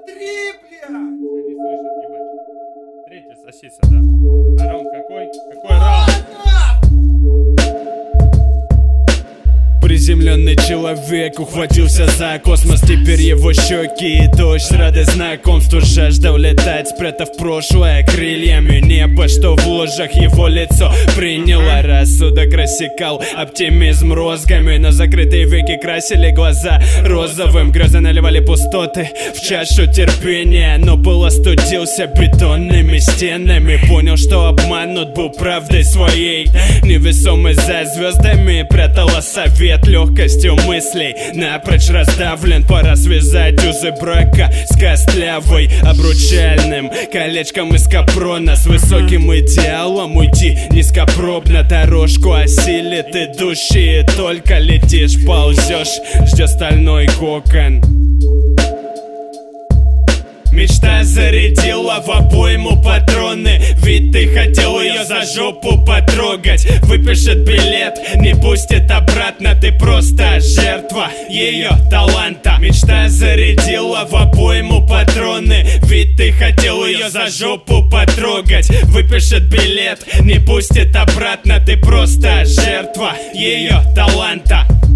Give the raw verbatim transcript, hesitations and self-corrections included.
Три, бля! Не слышит, ебать. Третий, сосица, да. А раунд какой? Какой раунд? Приземленный человек ухватился за космос. Теперь его щеки и дождь рады знакомству. Жажда улетать, спрятав прошлое крыльями неба, что в ложах его лицо приняло. Рассудок рассекал оптимизм розгами, но закрытые веки красили глаза розовым. Грозы наливали пустоты в чашу терпения, но пыл остудился бетонными стенами. Понял, что обманут был правдой своей. Невесомый за звездами прятала совет. Легкостью мыслей напрочь раздавлен. Пора связать узы брака с костлявой обручальным колечком из капрона. С высоким идеалом уйти низкопробно. Дорожку осилит идущие, только летишь, ползешь, ждет стальной кокон. Мечта зарядила в обойму патроны, ведь ты хотел ее за жопу потрогать. Выпишет билет, не пустит обратно, ты просто жертва ее таланта. Мечта зарядила в обойму патроны, ведь ты хотел ее за жопу потрогать. Выпишет билет, не пустит обратно, ты просто жертва ее таланта.